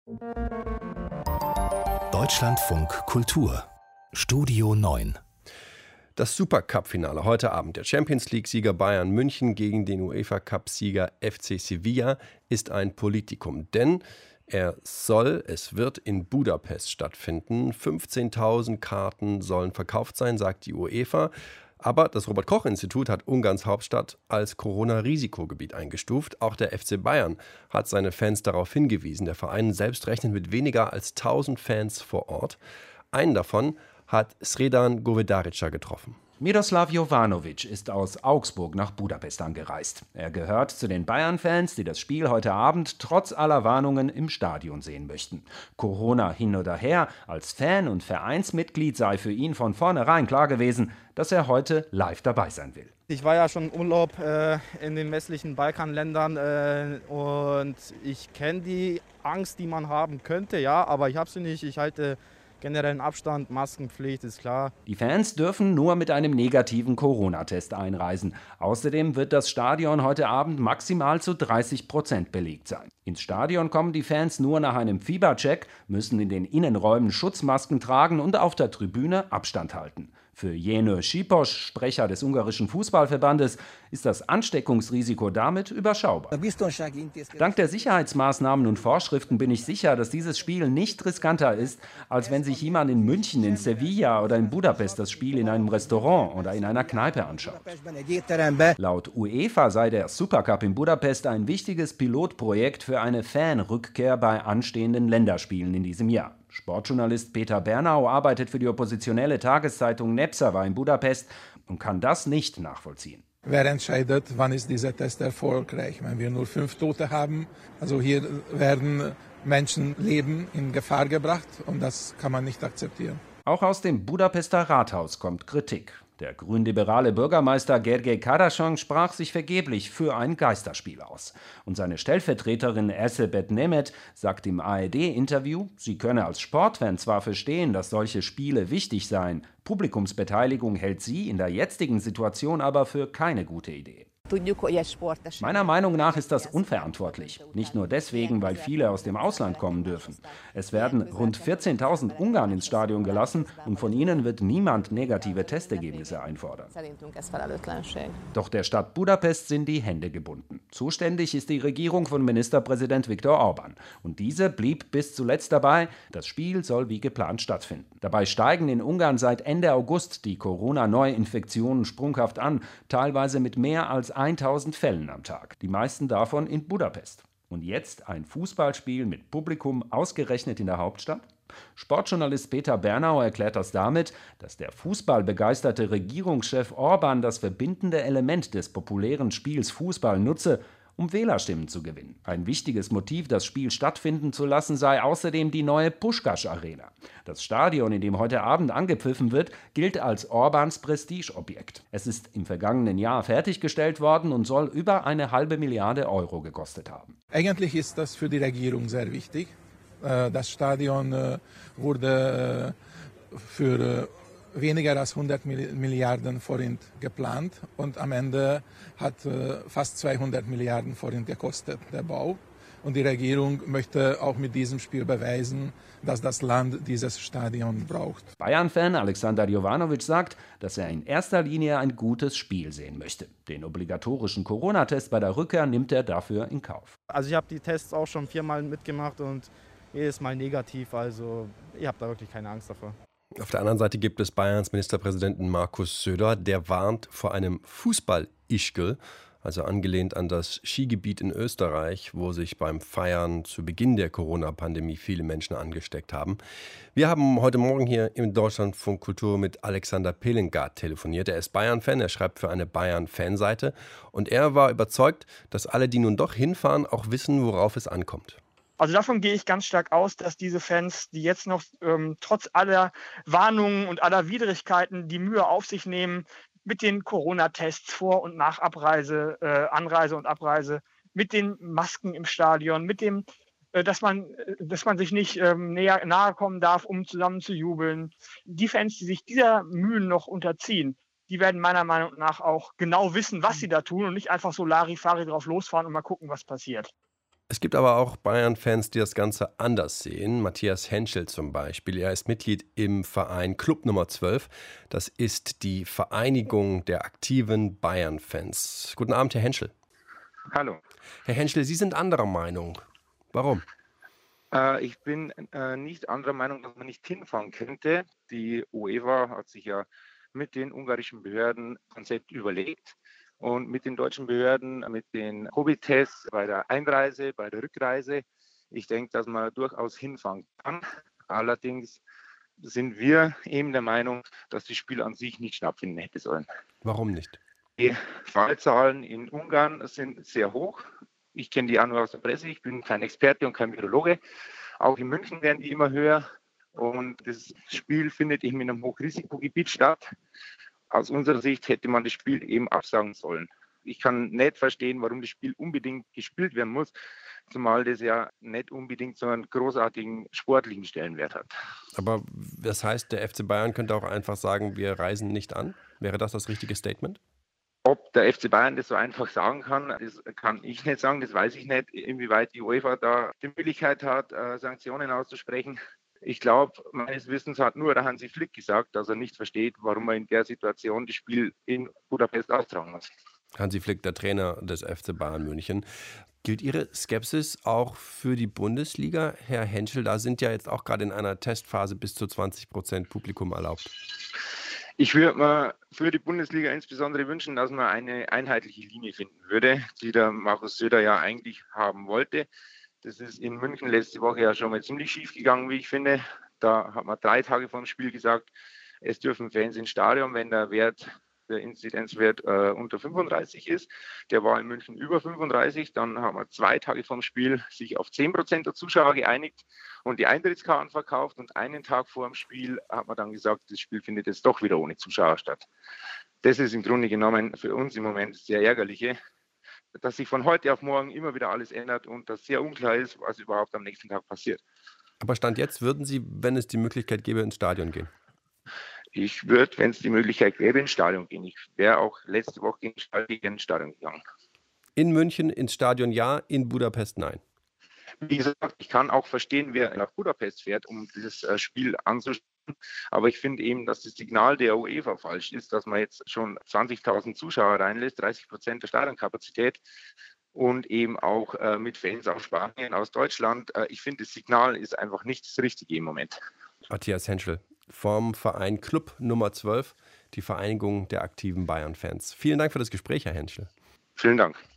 Deutschlandfunk Kultur Studio 9. Das Supercup-Finale heute Abend. Der Champions-League-Sieger Bayern München gegen den UEFA-Cup-Sieger FC Sevilla ist ein Politikum. Denn es wird in Budapest stattfinden. 15.000 Karten sollen verkauft sein, sagt die UEFA. Aber das Robert-Koch-Institut hat Ungarns Hauptstadt als Corona-Risikogebiet eingestuft. Auch der FC Bayern hat seine Fans darauf hingewiesen. Der Verein selbst rechnet mit weniger als 1000 Fans vor Ort. Einen davon hat Sredan Govedarica getroffen. Miroslav Jovanovic ist aus Augsburg nach Budapest angereist. Er gehört zu den Bayern-Fans, die das Spiel heute Abend trotz aller Warnungen im Stadion sehen möchten. Corona hin oder her, als Fan und Vereinsmitglied sei für ihn von vornherein klar gewesen, dass er heute live dabei sein will. Ich war ja schon im Urlaub in den westlichen Balkanländern und ich kenne die Angst, die man haben könnte, ja, aber ich habe sie nicht. Ich halte generellen Abstand, Maskenpflicht ist klar. Die Fans dürfen nur mit einem negativen Corona-Test einreisen. Außerdem wird das Stadion heute Abend maximal zu 30% belegt sein. Ins Stadion kommen die Fans nur nach einem Fiebercheck, müssen in den Innenräumen Schutzmasken tragen und auf der Tribüne Abstand halten. Für Jenő Sipos, Sprecher des ungarischen Fußballverbandes, ist das Ansteckungsrisiko damit überschaubar. Dank der Sicherheitsmaßnahmen und Vorschriften bin ich sicher, dass dieses Spiel nicht riskanter ist, als wenn sich jemand in München, in Sevilla oder in Budapest das Spiel in einem Restaurant oder in einer Kneipe anschaut. Laut UEFA sei der Supercup in Budapest ein wichtiges Pilotprojekt für eine Fanrückkehr bei anstehenden Länderspielen in diesem Jahr. Sportjournalist Peter Bernau arbeitet für die oppositionelle Tageszeitung Népszava in Budapest und kann das nicht nachvollziehen. Wer entscheidet, wann ist dieser Test erfolgreich? Wenn wir nur 5 Tote haben, also hier werden Menschenleben in Gefahr gebracht und das kann man nicht akzeptieren. Auch aus dem Budapester Rathaus kommt Kritik. Der grünliberale Bürgermeister Gergely Karacsony sprach sich vergeblich für ein Geisterspiel aus. Und seine Stellvertreterin Erzsébet Németh sagt im ARD-Interview, sie könne als Sportfan zwar verstehen, dass solche Spiele wichtig seien, Publikumsbeteiligung hält sie in der jetzigen Situation aber für keine gute Idee. Meiner Meinung nach ist das unverantwortlich. Nicht nur deswegen, weil viele aus dem Ausland kommen dürfen. Es werden rund 14.000 Ungarn ins Stadion gelassen und von ihnen wird niemand negative Testergebnisse einfordern. Doch der Stadt Budapest sind die Hände gebunden. Zuständig ist die Regierung von Ministerpräsident Viktor Orbán. Und diese blieb bis zuletzt dabei, das Spiel soll wie geplant stattfinden. Dabei steigen in Ungarn seit Ende August die Corona-Neuinfektionen sprunghaft an, teilweise mit mehr als 1000 Fällen am Tag, die meisten davon in Budapest. Und jetzt ein Fußballspiel mit Publikum ausgerechnet in der Hauptstadt? Sportjournalist Peter Bernau erklärt das damit, dass der fußballbegeisterte Regierungschef Orbán das verbindende Element des populären Spiels Fußball nutze, um Wählerstimmen zu gewinnen. Ein wichtiges Motiv, das Spiel stattfinden zu lassen, sei außerdem die neue Puskás-Arena. Das Stadion, in dem heute Abend angepfiffen wird, gilt als Orbáns Prestigeobjekt. Es ist im vergangenen Jahr fertiggestellt worden und soll über 1,5 Milliarde Euro gekostet haben. Eigentlich ist das für die Regierung sehr wichtig. Das Stadion wurde für weniger als 100 Milliarden Forint geplant und am Ende hat fast 200 Milliarden Forint gekostet, der Bau. Und die Regierung möchte auch mit diesem Spiel beweisen, dass das Land dieses Stadion braucht. Bayern-Fan Alexander Jovanovic sagt, dass er in erster Linie ein gutes Spiel sehen möchte. Den obligatorischen Corona-Test bei der Rückkehr nimmt er dafür in Kauf. Also ich habe die Tests auch schon 4-mal mitgemacht und jedes Mal negativ, also ich habe da wirklich keine Angst davor. Auf der anderen Seite gibt es Bayerns Ministerpräsidenten Markus Söder, der warnt vor einem Fußball-Ischgl, also angelehnt an das Skigebiet in Österreich, wo sich beim Feiern zu Beginn der Corona-Pandemie viele Menschen angesteckt haben. Wir haben heute Morgen hier im Deutschlandfunk Kultur mit Alexander Pelengard telefoniert. Er ist Bayern-Fan, er schreibt für eine Bayern-Fanseite und er war überzeugt, dass alle, die nun doch hinfahren, auch wissen, worauf es ankommt. Also davon gehe ich ganz stark aus, dass diese Fans, die jetzt noch trotz aller Warnungen und aller Widrigkeiten die Mühe auf sich nehmen, mit den Corona-Tests vor und nach Abreise, Anreise und Abreise, mit den Masken im Stadion, mit dem, dass man sich nicht nahe kommen darf, um zusammen zu jubeln. Die Fans, die sich dieser Mühen noch unterziehen, die werden meiner Meinung nach auch genau wissen, was sie da tun und nicht einfach so Larifari drauf losfahren und mal gucken, was passiert. Es gibt aber auch Bayern-Fans, die das Ganze anders sehen. Matthias Henschel zum Beispiel. Er ist Mitglied im Verein Club Nummer 12. Das ist die Vereinigung der aktiven Bayern-Fans. Guten Abend, Herr Henschel. Hallo. Herr Henschel, Sie sind anderer Meinung. Warum? Ich bin nicht anderer Meinung, dass man nicht hinfahren könnte. Die UEFA hat sich ja mit den ungarischen Behörden ein Konzept überlegt und mit den deutschen Behörden, mit den Covid-Tests bei der Einreise, bei der Rückreise. Ich denke, dass man durchaus hinfahren kann. Allerdings sind wir eben der Meinung, dass das Spiel an sich nicht stattfinden hätte sollen. Warum nicht? Die Fallzahlen in Ungarn sind sehr hoch. Ich kenne die auch nur aus der Presse. Ich bin kein Experte und kein Virologe. Auch in München werden die immer höher. Und das Spiel findet eben in einem Hochrisikogebiet statt. Aus unserer Sicht hätte man das Spiel eben absagen sollen. Ich kann nicht verstehen, warum das Spiel unbedingt gespielt werden muss, zumal das ja nicht unbedingt so einen großartigen sportlichen Stellenwert hat. Aber das heißt, der FC Bayern könnte auch einfach sagen, wir reisen nicht an? Wäre das das richtige Statement? Ob der FC Bayern das so einfach sagen kann, das kann ich nicht sagen, das weiß ich nicht, inwieweit die UEFA da die Möglichkeit hat, Sanktionen auszusprechen. Ich glaube, meines Wissens hat nur der Hansi Flick gesagt, dass er nicht versteht, warum er in der Situation das Spiel in Budapest austragen muss. Hansi Flick, der Trainer des FC Bayern München. Gilt Ihre Skepsis auch für die Bundesliga, Herr Henschel? Da sind ja jetzt auch gerade in einer Testphase bis zu 20% Publikum erlaubt. Ich würde mir für die Bundesliga insbesondere wünschen, dass man eine einheitliche Linie finden würde, die der Markus Söder ja eigentlich haben wollte. Das ist in München letzte Woche ja schon mal ziemlich schief gegangen, wie ich finde. Da hat man 3 Tage vor dem Spiel gesagt, es dürfen Fans ins Stadion, wenn der Inzidenzwert unter 35 ist. Der war in München über 35. Dann haben wir 2 Tage vor dem Spiel sich auf 10% der Zuschauer geeinigt und die Eintrittskarten verkauft. Und einen Tag vor dem Spiel hat man dann gesagt, das Spiel findet jetzt doch wieder ohne Zuschauer statt. Das ist im Grunde genommen für uns im Moment sehr ärgerliche, dass sich von heute auf morgen immer wieder alles ändert und dass sehr unklar ist, was überhaupt am nächsten Tag passiert. Aber Stand jetzt würden Sie, wenn es die Möglichkeit gäbe, ins Stadion gehen? Ich würde, wenn es die Möglichkeit gäbe, ins Stadion gehen. Ich wäre auch letzte Woche gegen Schalke ins Stadion gegangen. In München ins Stadion ja, in Budapest nein. Wie gesagt, ich kann auch verstehen, wer nach Budapest fährt, um dieses Spiel anzuschauen. Aber ich finde eben, dass das Signal der UEFA falsch ist, dass man jetzt schon 20.000 Zuschauer reinlässt, 30% der Stadionkapazität und eben auch mit Fans aus Spanien, aus Deutschland. Ich finde, das Signal ist einfach nicht das Richtige im Moment. Matthias Henschel vom Verein Club Nummer 12, die Vereinigung der aktiven Bayern-Fans. Vielen Dank für das Gespräch, Herr Henschel. Vielen Dank.